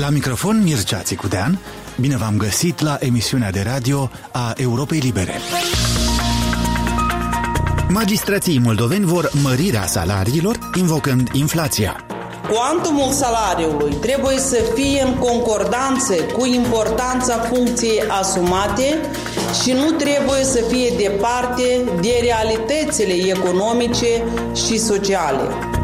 La microfon Mircea Țicudean, bine v-am găsit la emisiunea de radio a Europei Libere. Magistrații moldoveni vor mărirea salariilor, invocând inflația. Cuantumul salariului trebuie să fie în concordanță cu importanța funcției asumate și nu trebuie să fie departe de realitățile economice și sociale.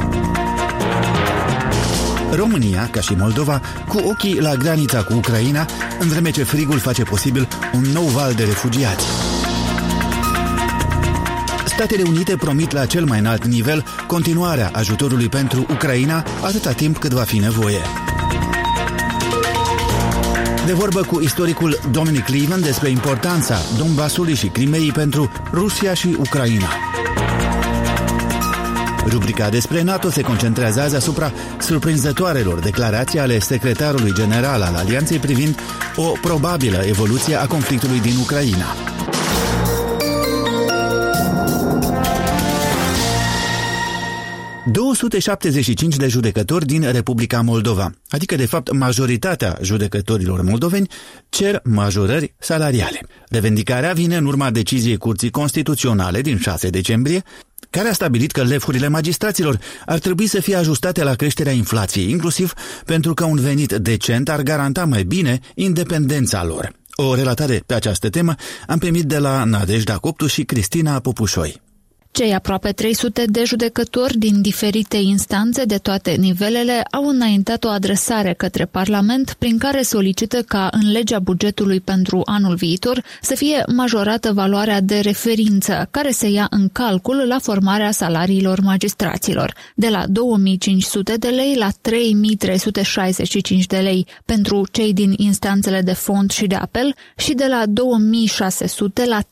România, ca și Moldova, cu ochii la granița cu Ucraina, în vreme ce frigul face posibil un nou val de refugiați. Statele Unite promit la cel mai înalt nivel continuarea ajutorului pentru Ucraina atâta timp cât va fi nevoie. De vorbă cu istoricul Dominic Cleveland despre importanța Donbasului și Crimeii pentru Rusia și Ucraina. Rubrica despre NATO se concentrează azi asupra surprinzătoarelor declarații ale secretarului general al Alianței privind o probabilă evoluție a conflictului din Ucraina. ...275 de judecători din Republica Moldova, adică de fapt majoritatea judecătorilor moldoveni, cer majorări salariale. Revendicarea vine în urma deciziei Curții Constituționale din 6 decembrie, care a stabilit că lefurile magistraților ar trebui să fie ajustate la creșterea inflației, inclusiv pentru că un venit decent ar garanta mai bine independența lor. O relatare pe această temă am primit de la Nadejda Coptu și Cristina Popușoi. Cei aproape 300 de judecători din diferite instanțe de toate nivelele au înaintat o adresare către Parlament prin care solicită ca în legea bugetului pentru anul viitor să fie majorată valoarea de referință care se ia în calcul la formarea salariilor magistraților, de la 2500 de lei la 3365 de lei pentru cei din instanțele de fond și de apel și de la 2600 la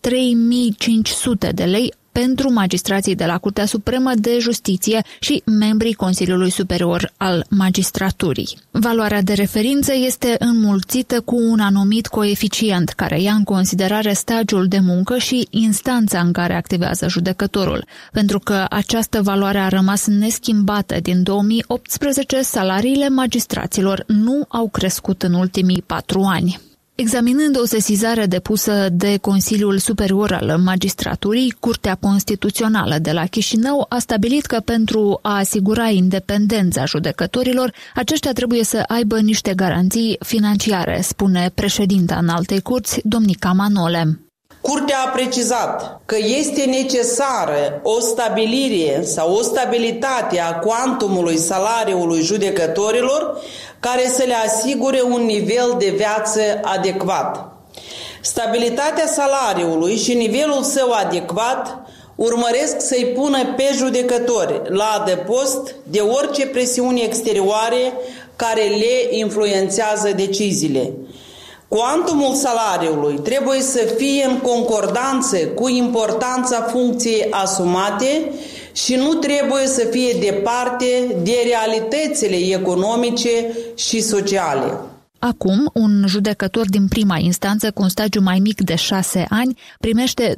3500 de lei pentru magistrații de la Curtea Supremă de Justiție și membrii Consiliului Superior al Magistraturii. Valoarea de referință este înmulțită cu un anumit coeficient care ia în considerare stagiul de muncă și instanța în care activează judecătorul. Pentru că această valoare a rămas neschimbată din 2018, salariile magistraților nu au crescut în ultimii 4 ani. Examinând o sesizare depusă de Consiliul Superior al Magistraturii, Curtea Constituțională de la Chișinău a stabilit că pentru a asigura independența judecătorilor, aceștia trebuie să aibă niște garanții financiare, spune președinta Înaltei Curți, Domnica Manole. Curtea a precizat că este necesară o stabilire sau o stabilitate a cuantumului salariului judecătorilor care să le asigure un nivel de viață adecvat. Stabilitatea salariului și nivelul său adecvat urmăresc să-i pună pe judecători la adăpost de orice presiuni exterioare care le influențează deciziile. Cuantumul salariului trebuie să fie în concordanță cu importanța funcției asumate și nu trebuie să fie departe de realitățile economice și sociale. Acum, un judecător din prima instanță cu un stagiu mai mic de 6 ani primește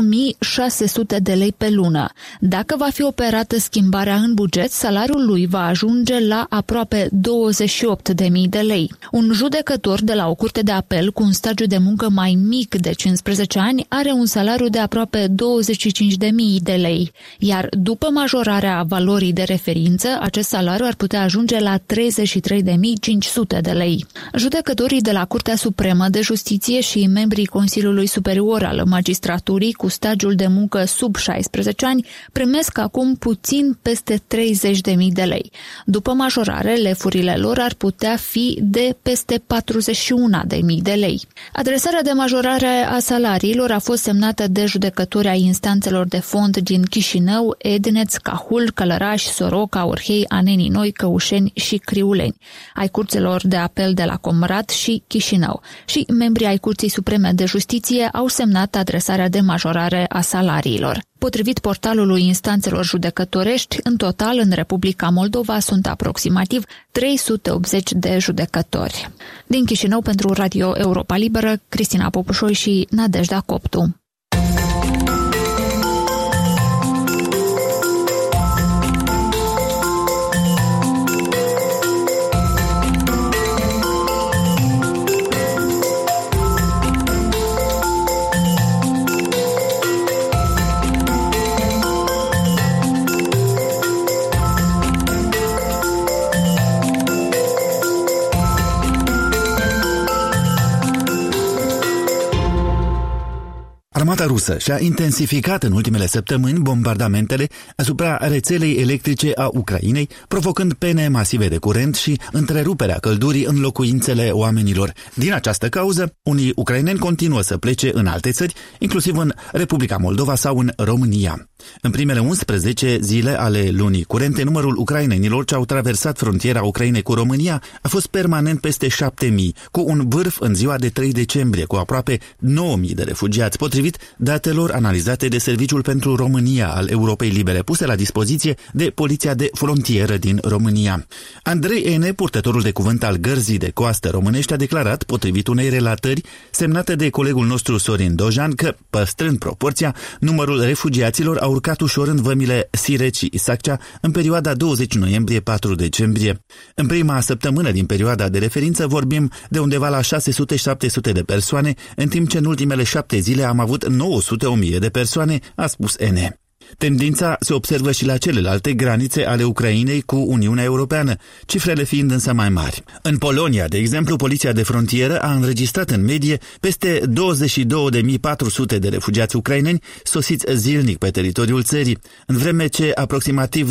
2600 de lei pe lună. Dacă va fi operată schimbarea în buget, salariul lui va ajunge la aproape 28.000 de lei. Un judecător de la o curte de apel cu un stagiu de muncă mai mic de 15 ani are un salariu de aproape 25.000 de lei, iar după majorarea valorii de referință, acest salariu ar putea ajunge la 33.500 de lei. Judecătorii de la Curtea Supremă de Justiție și membrii Consiliului Superior al Magistraturii cu stagiul de muncă sub 16 ani primesc acum puțin peste 30.000 de lei. După majorare, lefurile lor ar putea fi de peste 41.000 de lei. Adresarea de majorare a salariilor a fost semnată de judecători ai instanțelor de fond din Chișinău, Edneț, Cahul, Călăraș, Soroca, Orhei, Anenii Noi, Căușeni și Criuleni, ai curților de apel de la Comrat și Chișinău, și membrii ai Curții Supreme de Justiție au semnat adresarea de majorare a salariilor. Potrivit portalului instanțelor judecătorești, în total în Republica Moldova sunt aproximativ 380 de judecători. Din Chișinău pentru Radio Europa Liberă, Cristina Popușoi și Nadejda Coptu. Rusă și-a intensificat în ultimele săptămâni bombardamentele asupra rețelei electrice a Ucrainei, provocând pene masive de curent și întreruperea căldurii în locuințele oamenilor. Din această cauză, unii ucraineni continuă să plece în alte țări, inclusiv în Republica Moldova sau în România. În primele 11 zile ale lunii curente, numărul ucrainenilor ce au traversat frontiera Ucrainei cu România a fost permanent peste 7.000, cu un vârf în ziua de 3 decembrie, cu aproape 9.000 de refugiați, potrivit datelor analizate de Serviciul pentru România al Europei Libere, puse la dispoziție de Poliția de Frontieră din România. Andrei N., purtătorul de cuvânt al Gărzii de Coastă Românești, a declarat, potrivit unei relatări semnate de colegul nostru Sorin Dojan, că, păstrând proporția, numărul refugiaților a urcat ușor în vămile Siret și Isaccea în perioada 20 noiembrie-4 decembrie. În prima săptămână din perioada de referință vorbim de undeva la 600-700 de persoane, în timp ce în ultimele 7 zile am avut 900-1000 de persoane, a spus N. Tendința se observă și la celelalte granițe ale Ucrainei cu Uniunea Europeană, cifrele fiind însă mai mari. În Polonia, de exemplu, Poliția de Frontieră a înregistrat în medie peste 22.400 de refugiați ucraineni sosiți zilnic pe teritoriul țării, în vreme ce aproximativ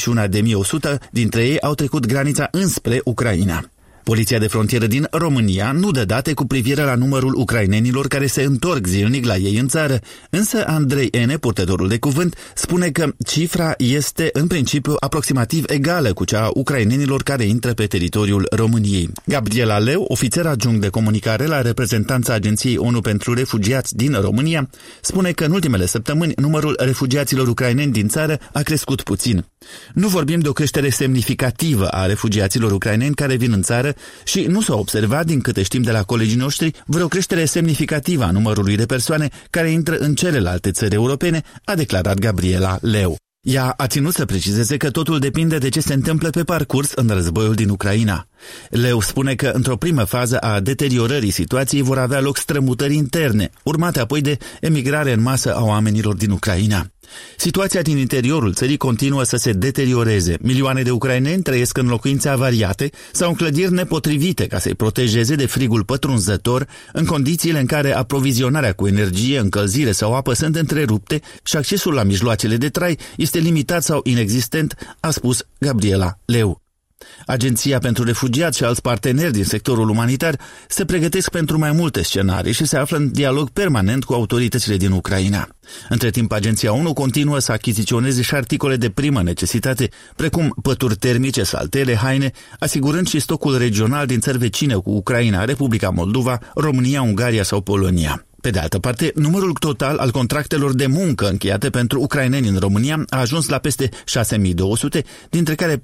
21.100 dintre ei au trecut granița înspre Ucraina. Poliția de frontieră din România nu dă date cu privire la numărul ucrainenilor care se întorc zilnic la ei în țară, însă Andrei N., purtătorul de cuvânt, spune că cifra este în principiu aproximativ egală cu cea a ucrainenilor care intră pe teritoriul României. Gabriela Leu, ofițer adjunct de comunicare la reprezentanța Agenției ONU pentru Refugiați din România, spune că în ultimele săptămâni numărul refugiaților ucraineni din țară a crescut puțin. Nu vorbim de o creștere semnificativă a refugiaților ucraineni care vin în țară și nu s-a observat, din câte știm de la colegii noștri, vreo creștere semnificativă a numărului de persoane care intră în celelalte țări europene, a declarat Gabriela Leu. Ea a ținut să precizeze că totul depinde de ce se întâmplă pe parcurs în războiul din Ucraina. Leu spune că într-o primă fază a deteriorării situației vor avea loc strămutări interne, urmate apoi de emigrare în masă a oamenilor din Ucraina. Situația din interiorul țării continuă să se deterioreze. Milioane de ucraineni trăiesc în locuințe avariate sau în clădiri nepotrivite ca să-i protejeze de frigul pătrunzător, în condițiile în care aprovizionarea cu energie, încălzire sau apă sunt întrerupte și accesul la mijloacele de trai este limitat sau inexistent, a spus Gabriela Leu. Agenția pentru Refugiați și alți parteneri din sectorul umanitar se pregătesc pentru mai multe scenarii și se află în dialog permanent cu autoritățile din Ucraina. Între timp, Agenția ONU continuă să achiziționeze și articole de primă necesitate, precum pături termice, saltele, haine, asigurând și stocul regional din țări vecine cu Ucraina, Republica Moldova, România, Ungaria sau Polonia. Pe de altă parte, numărul total al contractelor de muncă încheiate pentru ucraineni în România a ajuns la peste 6.200, dintre care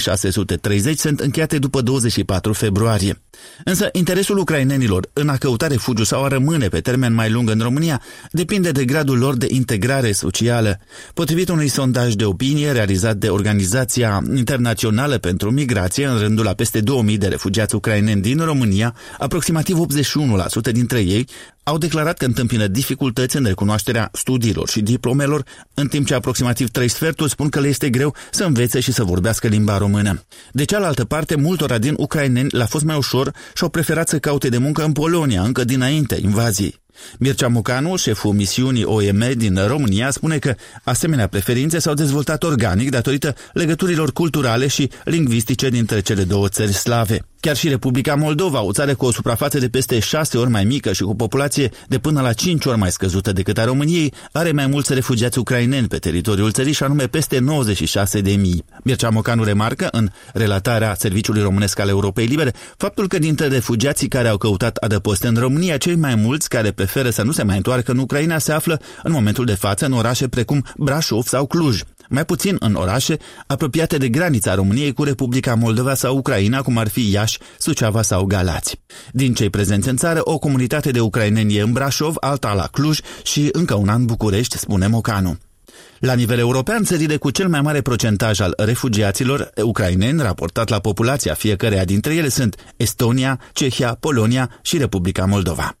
4.630 sunt încheiate după 24 februarie. Însă, interesul ucrainenilor în a căuta refugiu sau a rămâne pe termen mai lung în România depinde de gradul lor de integrare socială. Potrivit unui sondaj de opinie realizat de Organizația Internațională pentru Migrație în rândul a peste 2.000 de refugiați ucraineni din România, aproximativ 81% dintre ei au declarat că întâmpină dificultăți în recunoașterea studiilor și diplomelor, în timp ce aproximativ 3 sferturi spun că le este greu să învețe și să vorbească limba română. De cealaltă parte, multora din ucraineni le-a fost mai ușor și au preferat să caute de muncă în Polonia, încă dinaintea invaziei. Mircea Mucanu, șeful misiunii OIM din România, spune că asemenea preferințe s-au dezvoltat organic datorită legăturilor culturale și lingvistice dintre cele două țări slave. Chiar și Republica Moldova, o țară cu o suprafață de peste 6 ori mai mică și cu populație de până la 5 ori mai scăzută decât a României, are mai mulți refugiați ucraineni pe teritoriul țării și anume peste 96.000. Mircea Mucanu remarcă în relatarea Serviciului Românesc al Europei Libere faptul că dintre refugiații care au căutat adăpost în România, cei mai mulți care preferă să nu se mai întoarcă în Ucraina se află în momentul de față în orașe precum Brașov sau Cluj, mai puțin în orașe apropiate de granița României cu Republica Moldova sau Ucraina, cum ar fi Iași, Suceava sau Galați. Din cei prezenți în țară, o comunitate de ucraineni e în Brașov, alta la Cluj și încă una în București, spune Mocanu. La nivel european, țările cu cel mai mare procentaj al refugiaților ucraineni raportat la populația fiecăreia dintre ele sunt Estonia, Cehia, Polonia și Republica Moldova.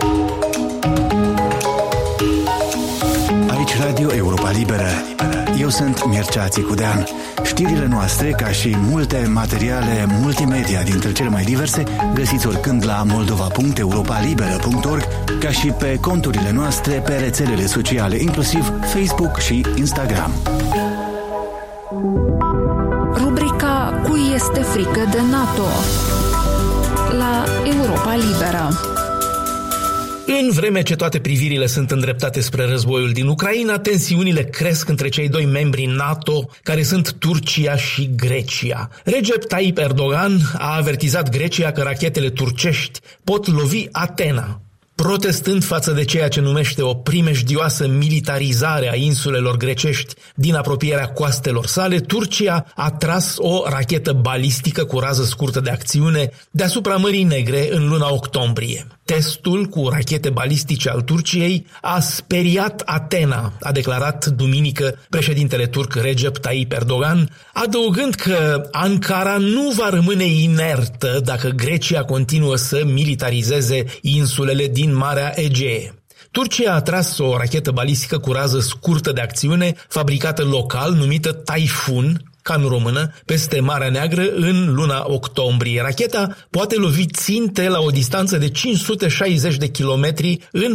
Aici Radio Europa Liberă. Eu sunt Mircea Țicudean. Știrile noastre, ca și multe materiale multimedia dintre cele mai diverse, găsiți oricând la moldova.europalibera.org, ca și pe conturile noastre pe rețelele sociale, inclusiv Facebook și Instagram. Rubrica Cui este frică de NATO? La Europa Liberă. În vreme ce toate privirile sunt îndreptate spre războiul din Ucraina, tensiunile cresc între cei doi membri NATO, care sunt Turcia și Grecia. Recep Tayyip Erdogan a avertizat Grecia că rachetele turcești pot lovi Atena. Protestând față de ceea ce numește o primejdioasă militarizare a insulelor grecești din apropierea coastelor sale, Turcia a tras o rachetă balistică cu rază scurtă de acțiune deasupra Mării Negre în luna octombrie. Testul cu rachete balistice al Turciei a speriat Atena, a declarat duminică președintele turc Recep Tayyip Erdogan, adăugând că Ankara nu va rămâne inertă dacă Grecia continuă să militarizeze insulele din Marea Egee. Turcia a tras o rachetă balistică cu rază scurtă de acțiune, fabricată local, numită Typhoon, ca în română, peste Marea Neagră în luna octombrie. Racheta poate lovi ținte la o distanță de 560 de kilometri în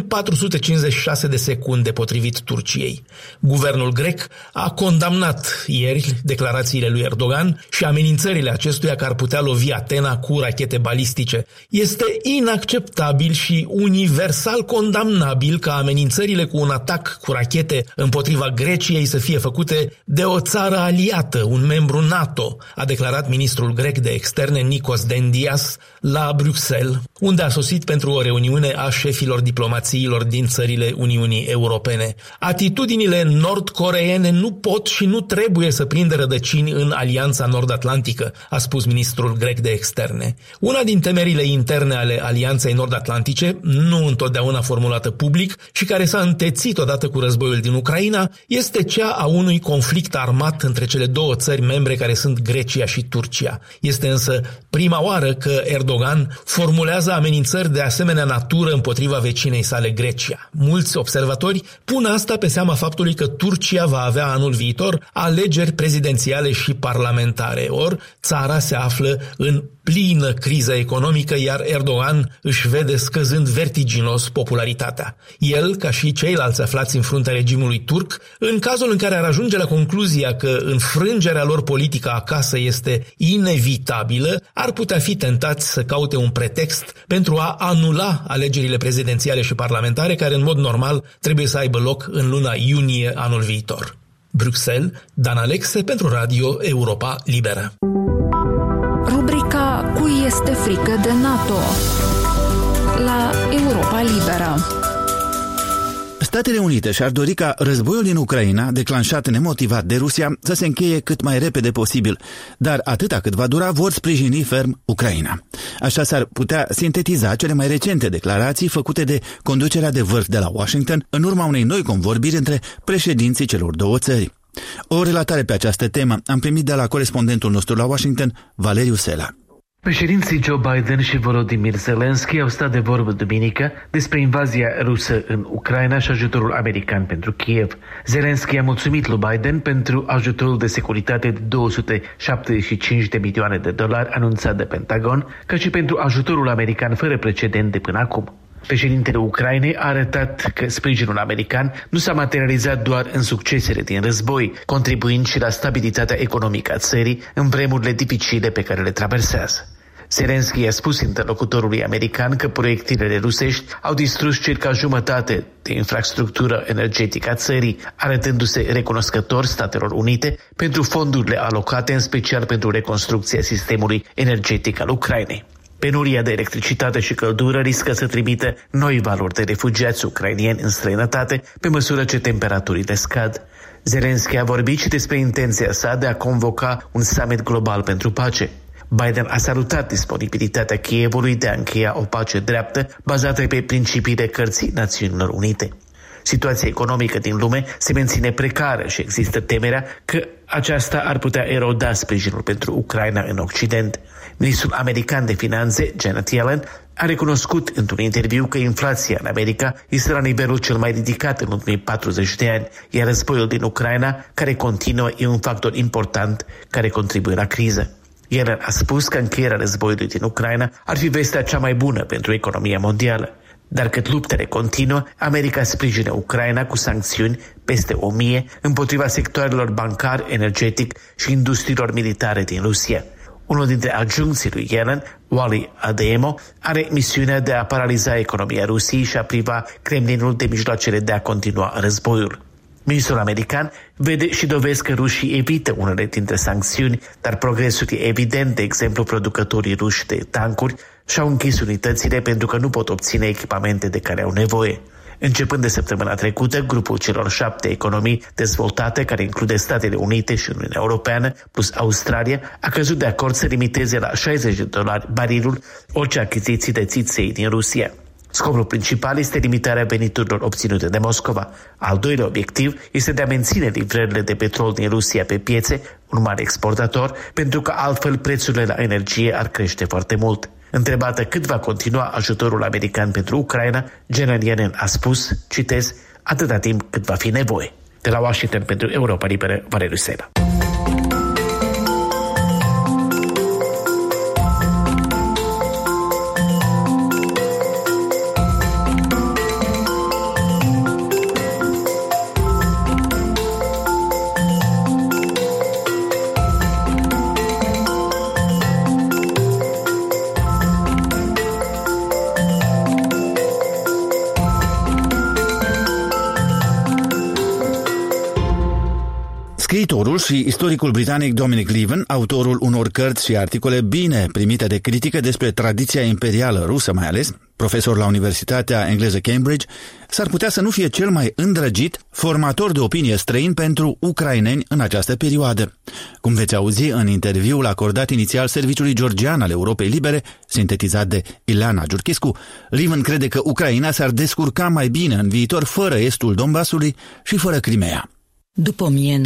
456 de secunde, potrivit Turciei. Guvernul grec a condamnat ieri declarațiile lui Erdogan și amenințările acestuia că ar putea lovi Atena cu rachete balistice. Este inacceptabil și universal condamnabil ca amenințările cu un atac cu rachete împotriva Greciei să fie făcute de o țară aliată, un membru NATO, a declarat ministrul grec de externe Nikos Dendias la Bruxelles, unde a sosit pentru o reuniune a șefilor diplomațiilor din țările Uniunii Europene. Atitudinile nord-coreene nu pot și nu trebuie să prindă rădăcini în Alianța Nord-Atlantică, a spus ministrul grec de externe. Una din temerile interne ale Alianței Nord-Atlantice, nu întotdeauna formulată public și care s-a întețit odată cu războiul din Ucraina, este cea a unui conflict armat între cele două țări membre care sunt Grecia și Turcia. Este însă prima oară că Erdogan formulează amenințări de asemenea natură împotriva vecinei sale Grecia. Mulți observatori pun asta pe seama faptului că Turcia va avea anul viitor alegeri prezidențiale și parlamentare, ori țara se află în plină criză economică, iar Erdogan își vede scăzând vertiginos popularitatea. El, ca și ceilalți aflați în fruntea regimului turc, în cazul în care ar ajunge la concluzia că înfrângerea lor politică acasă este inevitabilă, ar putea fi tentați să caute un pretext pentru a anula alegerile prezidențiale și parlamentare, care în mod normal trebuie să aibă loc în luna iunie anul viitor. Bruxelles, Dan Alexe pentru Radio Europa Liberă. Rubrica Cui este frică de NATO? La Europa Liberă. Statele Unite și-ar dori ca războiul din Ucraina, declanșat nemotivat de Rusia, să se încheie cât mai repede posibil, dar atâta cât va dura vor sprijini ferm Ucraina. Așa s-ar putea sintetiza cele mai recente declarații făcute de conducerea de vârf de la Washington în urma unei noi convorbiri între președinții celor două țări. O relatare pe această temă am primit de la corespondentul nostru la Washington, Valeriu Sela. Președinții Joe Biden și Volodymyr Zelensky au stat de vorbă duminică despre invazia rusă în Ucraina și ajutorul american pentru Kiev. Zelensky a mulțumit lui Biden pentru ajutorul de securitate de 275 de milioane de dolari anunțat de Pentagon, ca și pentru ajutorul american fără precedent de până acum. Președintele Ucrainei a arătat că sprijinul american nu s-a materializat doar în succesele din război, contribuind și la stabilitatea economică a țării în vremurile dificile pe care le traversează. Zelensky a spus interlocutorului american că proiectilele rusești au distrus circa jumătate de infrastructură energetică a țării, arătându-se recunoscător Statelor Unite pentru fondurile alocate, în special pentru reconstrucția sistemului energetic al Ucrainei. Penuria de electricitate și căldură riscă să trimită noi valori de refugiați ucrainieni în străinătate pe măsură ce temperaturile scad. Zelensky a vorbit și despre intenția sa de a convoca un summit global pentru pace. Biden a salutat disponibilitatea Kievului de a încheia o pace dreaptă bazată pe principiile Cărții Națiunilor Unite. Situația economică din lume se menține precară și există temerea că aceasta ar putea eroda sprijinul pentru Ucraina în Occident. Ministrul american de Finanțe, Janet Yellen, a recunoscut într-un interviu că inflația în America este la nivelul cel mai ridicat în ultimii 40 de ani, iar războiul din Ucraina, care continuă, e un factor important care contribuie la criză. Yellen a spus că încheierea războiului din Ucraina ar fi vestea cea mai bună pentru economia mondială. Dar cât luptele continuă, America sprijină Ucraina cu sancțiuni peste 1000 împotriva sectoarelor bancar, energetic și industriilor militare din Rusia. Unul dintre adjuncții lui Yellen, Wally Adeyemo, are misiunea de a paraliza economia Rusiei și a priva Kremlinul de mijloacele de a continua războiul. Ministrul american vede și dovezi că rușii evită unele dintre sancțiuni, dar progresul e evident, de exemplu producătorii ruși de tancuri și-au închis unitățile pentru că nu pot obține echipamente de care au nevoie. Începând de săptămâna trecută, grupul celor 7 economii dezvoltate, care include Statele Unite și Uniunea Europeană, plus Australia, a căzut de acord să limiteze la $60 barilul orice achiziții de țiței din Rusia. Scopul principal este limitarea veniturilor obținute de Moscova. Al doilea obiectiv este de a menține livrările de petrol din Rusia pe piețe, un mare exportator, pentru că altfel prețurile la energie ar crește foarte mult. Întrebată cât va continua ajutorul american pentru Ucraina, Janet Yellen a spus, citez, atâta timp cât va fi nevoie. De la Washington pentru Europa Liberă, Valeriu Sena. Scriitorul și istoricul britanic Dominic Lieven, autorul unor cărți și articole bine primite de critică despre tradiția imperială rusă mai ales, profesor la Universitatea Engleză Cambridge, s-ar putea să nu fie cel mai îndrăgit formator de opinie străin pentru ucraineni în această perioadă. Cum veți auzi în interviul acordat inițial Serviciului Georgian al Europei Libere, sintetizat de Ileana Giurchescu, Lieven crede că Ucraina s-ar descurca mai bine în viitor fără estul Donbasului și fără Crimea. După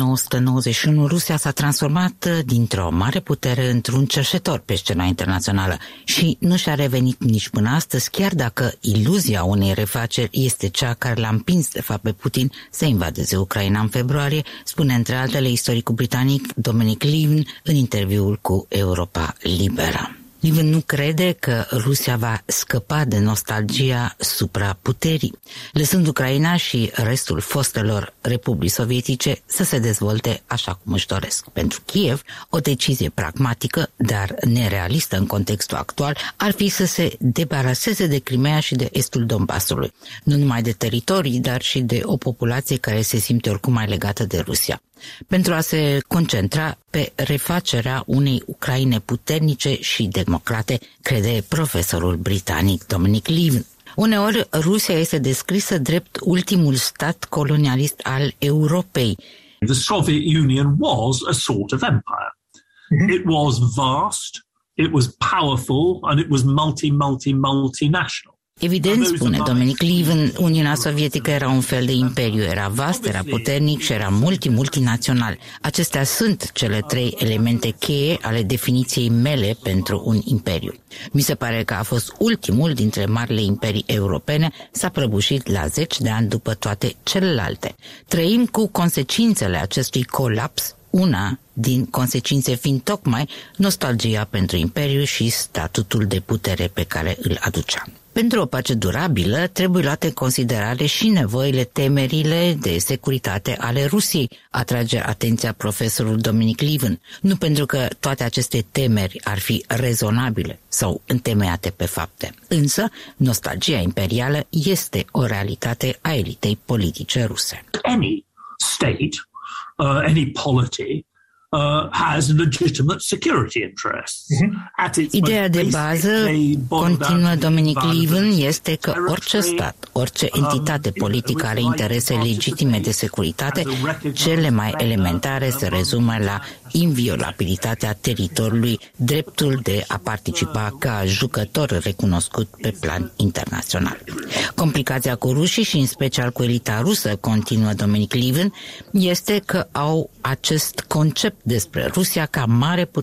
1991, Rusia s-a transformat dintr-o mare putere într-un cerșetor pe scena internațională și nu și-a revenit nici până astăzi, chiar dacă iluzia unei refaceri este cea care l-a împins de fapt pe Putin să invadeze Ucraina în februarie, spune între altele istoricul britanic Dominic Lieven în interviul cu Europa Liberă. Lieven nu crede că Rusia va scăpa de nostalgia supraputerii, lăsând Ucraina și restul fostelor republici sovietice să se dezvolte așa cum își doresc. Pentru Kiev, o decizie pragmatică, dar nerealistă în contextul actual, ar fi să se debaraseze de Crimea și de estul Donbasului, nu numai de teritorii, dar și de o populație care se simte oricum mai legată de Rusia, pentru a se concentra pe refacerea unei Ucraine puternice și democrate, crede profesorul britanic Dominic Lieven. Uneori, Rusia este descrisă drept ultimul stat colonialist al Europei. The Soviet Union was a sort of empire. It was vast, it was powerful, and it was multinational. Evident, spune Dominic Lieven, Uniunea Sovietică era un fel de imperiu, era vast, era puternic și era multinațional. Acestea sunt cele 3 elemente cheie ale definiției mele pentru un imperiu. Mi se pare că a fost ultimul dintre marile imperii europene, s-a prăbușit la 10 de ani după toate celelalte. Trăim cu consecințele acestui colaps, una din consecințe fiind tocmai nostalgia pentru imperiu și statutul de putere pe care îl aducea. Pentru o pace durabilă trebuie luate în considerare și nevoile, temerile de securitate ale Rusiei, atrage atenția profesorul Dominic Lieven, nu pentru că toate aceste temeri ar fi rezonabile sau întemeiate pe fapte. Însă, nostalgia imperială este o realitate a elitei politice ruse. Any state, any polity, has legitimate security interests. Ideea de bază, continuă Dominic Lieven, este că orice stat, orice entitate politică are interese legitime de securitate, cele mai elementare se rezumă la inviolabilitatea teritoriului, dreptul de a participa ca jucător recunoscut pe plan internațional. Complicația cu rușii și în special cu elita rusă, continuă Dominic Lieven, este că au acest concept despre Rusia ca mare putere,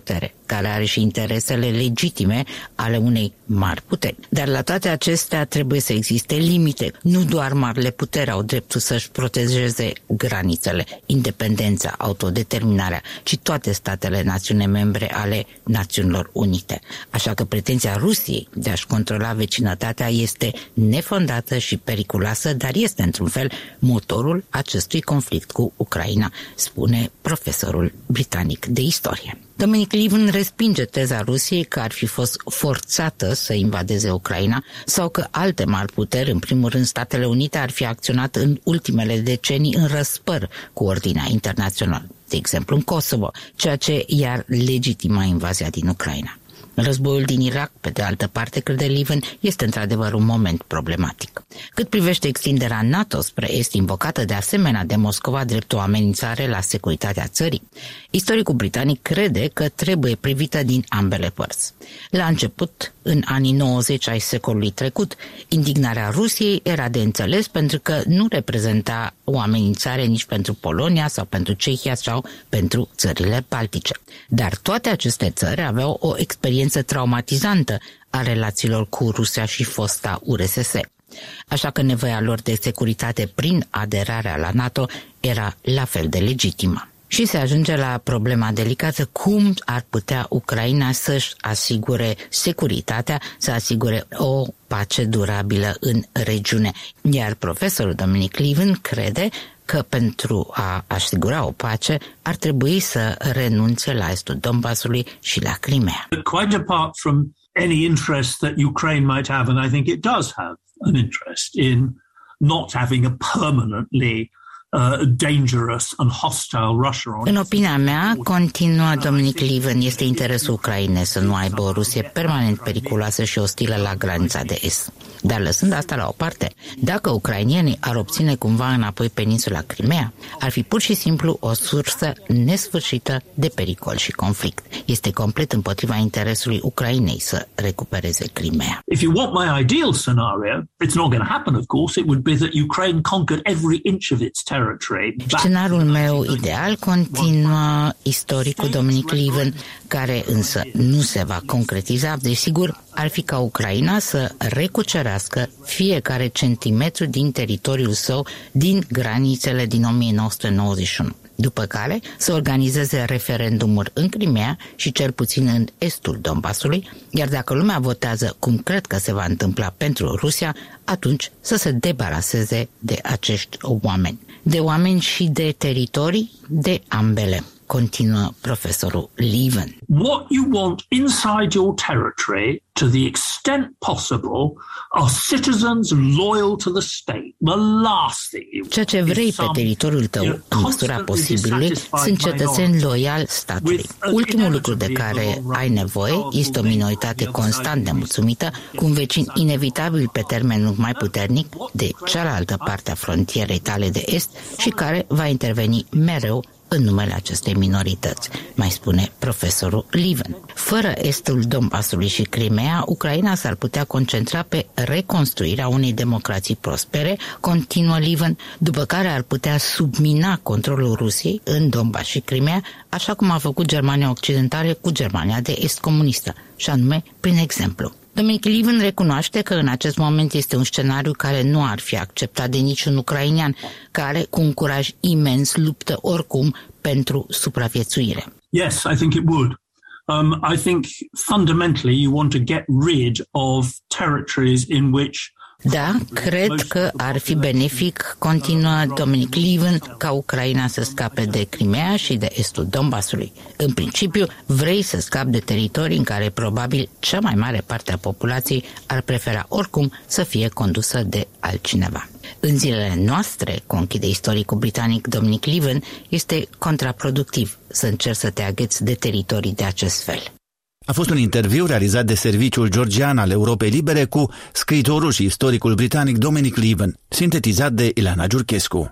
care are și interesele legitime ale unei mari puteri. Dar la toate acestea trebuie să existe limite. Nu doar marile puteri au dreptul să-și protejeze granițele, independența, autodeterminarea, ci toate statele națiune membre ale Națiunilor Unite. Așa că pretenția Rusiei de a-și controla vecinătatea este nefondată și periculoasă, dar este într-un fel motorul acestui conflict cu Ucraina, spune profesorul britanic de istorie. Dominic Lieven respinge teza Rusiei că ar fi fost forțată să invadeze Ucraina sau că alte mari puteri, în primul rând Statele Unite, ar fi acționat în ultimele decenii în răspăr cu ordinea internațională, de exemplu în Kosovo, ceea ce i-ar legitima invazia din Ucraina. Războiul din Irak, pe de altă parte, crede Lieven, este într-adevăr un moment problematic. Cât privește extinderea NATO spre est, invocată de asemenea de Moscova drept o amenințare la securitatea țării, istoricul britanic crede că trebuie privită din ambele părți. La început, în anii 90 ai secolului trecut, indignarea Rusiei era de înțeles pentru că nu reprezenta o amenințare nici pentru Polonia sau pentru Cehia sau pentru țările baltice. Dar toate aceste țări aveau o experiență traumatizantă a relațiilor cu Rusia și fosta URSS. Așa că nevoia lor de securitate prin aderarea la NATO era la fel de legitimă. Și se ajunge la problema delicată: cum ar putea Ucraina să-și asigure securitatea, să asigure o pace durabilă în regiune. Iar profesorul Dominic Lieven crede că pentru a asigura o pace ar trebui să renunțe la estul Donbasului și la Crimea. Quite apart from any interest that Ukraine might have, and I think it does have an interest in not having a permanently dangerous and hostile Russia on. În opinia mea, continuă Dominic Lieven, este interesul Ucrainei să nu aibă o Rusie permanent periculoasă și ostilă la granița de est. Dar lăsând asta la o parte, dacă ucrainienii ar obține cumva înapoi peninsula Crimea, ar fi pur și simplu o sursă nesfârșită de pericol și conflict. Este complet împotriva interesului Ucrainei să recupereze Crimea. If you want my ideal scenario, it's not going to happen, of course. It would be that Ukraine conquered every inch of its territory. Scenariul meu ideal, continuă istoricul Dominic Lieven, care însă nu se va concretiza, desigur, ar fi ca Ucraina să recucerească fiecare centimetru din teritoriul său din granițele din 1991. După care să organizeze referendumuri în Crimea și cel puțin în estul Donbasului, iar dacă lumea votează cum cred că se va întâmpla pentru Rusia, atunci să se debaraseze de acești oameni. De oameni și de teritorii, de ambele, continuă profesorul Lieven. What you want inside your territory, to the extent possible, are citizens loyal to the state. The last thing you want. Ceea ce vrei pe teritoriul tău, în măsura posibilului, sunt cetățeni loiali statului. Ultimul lucru de care ai nevoie este o minoritate constant nemulțumită, cu un vecin inevitabil pe termen lung mai puternic de cealaltă parte a frontierei tale de est și care va interveni mereu în numele acestei minorități, mai spune profesorul Lieven. Fără estul Donbasului și Crimea, Ucraina s-ar putea concentra pe reconstruirea unei democrații prospere, continuă Lieven, după care ar putea submina controlul Rusiei în Donbas și Crimea, așa cum a făcut Germania Occidentală cu Germania de Est comunistă, și anume prin exemplu. Dominic Lieven recunoaște că în acest moment este un scenariu care nu ar fi acceptat de niciun ucrainian, care cu un curaj imens luptă oricum pentru supraviețuire. Yes, I think it would. I think fundamentally you want to get rid of territories in which. Da, cred că ar fi benefic, continuă Dominic Lieven, ca Ucraina să scape de Crimea și de estul Donbasului. În principiu, vrei să scapi de teritorii în care probabil cea mai mare parte a populației ar prefera oricum să fie condusă de altcineva. În zilele noastre, conchide istoricul britanic Dominic Lieven, este contraproductiv să încerci să te agăți de teritorii de acest fel. A fost un interviu realizat de Serviciul Georgian al Europei Libere cu scriitorul și istoricul britanic Dominic Lieven, sintetizat de Ileana Giurchescu.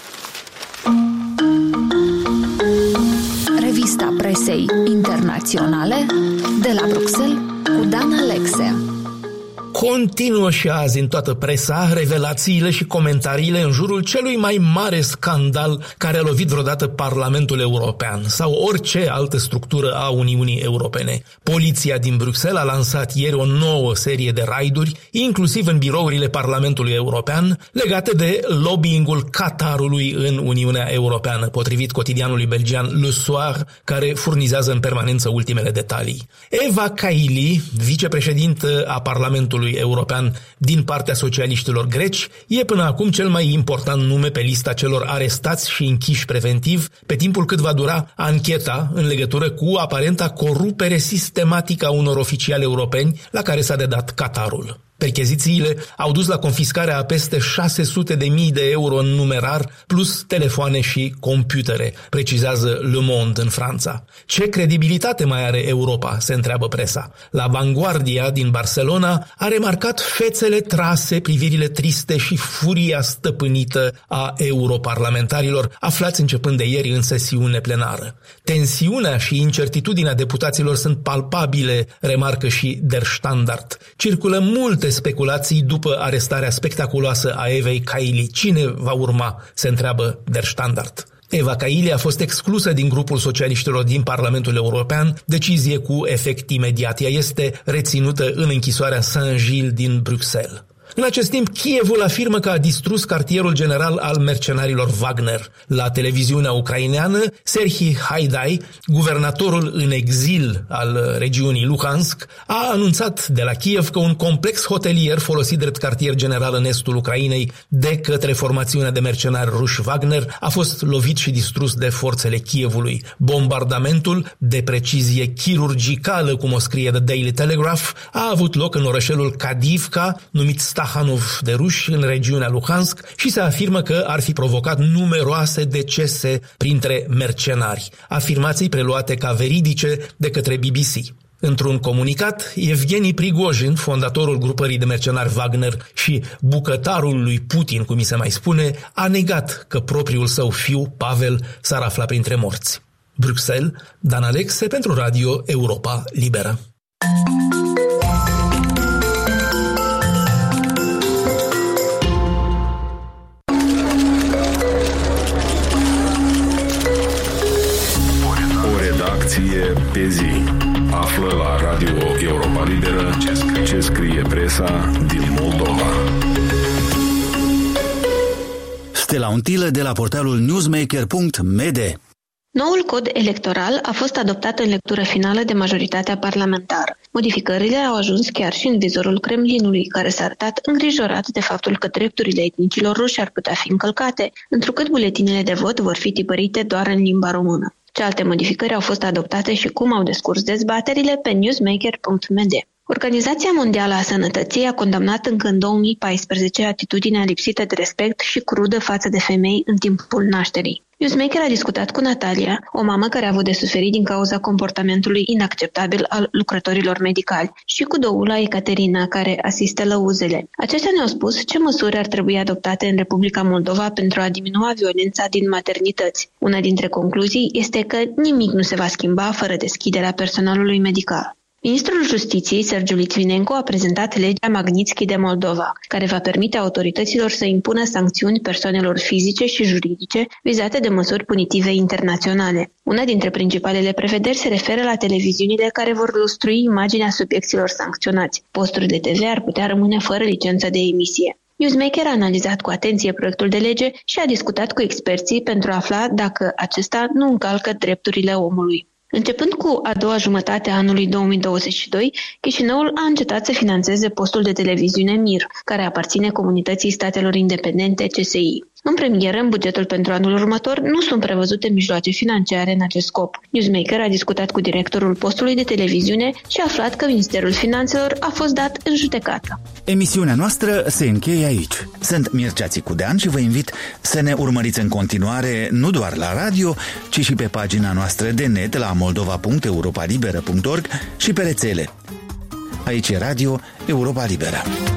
Revista presei internaționale de la Bruxelles cu Dan Alexe. continuă și azi în toată presa revelațiile și comentariile în jurul celui mai mare scandal care a lovit vreodată Parlamentul European sau orice altă structură a Uniunii Europene. Poliția din Bruxelles a lansat ieri o nouă serie de raiduri, inclusiv în birourile Parlamentului European, legate de lobbyingul Qatarului în Uniunea Europeană, potrivit cotidianului belgian Le Soir, care furnizează în permanență ultimele detalii. Eva Kaili, vicepreședintă a Parlamentului European din partea socialiștilor greci, e până acum cel mai important nume pe lista celor arestați și închiși preventiv pe timpul cât va dura ancheta în legătură cu aparenta corupere sistematică a unor oficiali europeni la care s-a dedat Qatarul. Perchezițiile au dus la confiscarea a peste 600.000 de euro în numerar, plus telefoane și computere, precizează Le Monde în Franța. Ce credibilitate mai are Europa, se întreabă presa. La Vanguardia din Barcelona a remarcat fețele trase, privirile triste și furia stăpânită a europarlamentarilor, aflați începând de ieri în sesiune plenară. Tensiunea și incertitudinea deputaților sunt palpabile, remarcă și Der Standard. Circulă multe speculații după arestarea spectaculoasă a Evei Kaili. Cine va urma, se întreabă Der Standard. Eva Kaili a fost exclusă din grupul socialiștilor din Parlamentul European, decizie cu efect imediat. Ea este reținută în închisoarea Saint-Gilles din Bruxelles. În acest timp, Kievul afirmă că a distrus cartierul general al mercenarilor Wagner. La televiziunea ucraineană, Serhii Haidai, guvernatorul în exil al regiunii Luhansk, a anunțat de la Kiev că un complex hotelier folosit drept cartier general în estul Ucrainei de către formațiunea de mercenari ruși Wagner a fost lovit și distrus de forțele Kievului. Bombardamentul, de precizie chirurgicală, cum o scrie The Daily Telegraph, a avut loc în orășelul Kadivka, numit Stahanov de ruși, în regiunea Luhansk, și se afirmă că ar fi provocat numeroase decese printre mercenari, afirmații preluate ca veridice de către BBC. Într-un comunicat, Evgeni Prigojin, fondatorul grupării de mercenari Wagner și bucătarul lui Putin, cum mi se mai spune, a negat că propriul său fiu, Pavel, s-ar afla printre morți. Bruxelles, Dan Alexe pentru Radio Europa Liberă. Pe zi. Află la Radio Europa Liberă ce scrie presa din Moldova. Stella Untilă de la portalul newsmaker.md. Noul cod electoral a fost adoptat în lectură finală de majoritatea parlamentară. Modificările au ajuns chiar și în vizorul Kremlinului, care s-a arătat îngrijorat de faptul că drepturile etnicilor ruși ar putea fi încălcate, întrucât buletinele de vot vor fi tipărite doar în limba română. Ce alte modificări au fost adoptate și cum au descurs dezbaterile pe newsmaker.md. Organizația Mondială a Sănătății a condamnat încă în 2014 atitudinea lipsită de respect și crudă față de femei în timpul nașterii. Newsmaker a discutat cu Natalia, o mamă care a avut de suferit din cauza comportamentului inacceptabil al lucrătorilor medicali, și cu doula Ecaterina, care asistă lăuzele. Aceștia ne-au spus ce măsuri ar trebui adoptate în Republica Moldova pentru a diminua violența din maternități. Una dintre concluzii este că nimic nu se va schimba fără deschiderea personalului medical. Ministrul Justiției, Sergiu Litvinenko, a prezentat legea Magnitsky de Moldova, care va permite autorităților să impună sancțiuni persoanelor fizice și juridice vizate de măsuri punitive internaționale. Una dintre principalele prevederi se referă la televiziunile care vor lustrui imaginea subiecților sancționați. Posturi de TV ar putea rămâne fără licență de emisie. Newsmaker a analizat cu atenție proiectul de lege și a discutat cu experții pentru a afla dacă acesta nu încalcă drepturile omului. Începând cu a doua jumătate a anului 2022, Chișinăul a încetat să finanțeze postul de televiziune MIR, care aparține Comunității Statelor Independente CSI. În premieră, în bugetul pentru anul următor, nu sunt prevăzute mijloace financiare în acest scop. Newsmaker a discutat cu directorul postului de televiziune și a aflat că Ministerul Finanțelor a fost dat în judecată. Emisiunea noastră se încheie aici. Sunt Mircea Țicudean și vă invit să ne urmăriți în continuare nu doar la radio, ci și pe pagina noastră de net la moldova.europalibera.org și pe rețele. Aici e Radio Europa Liberă.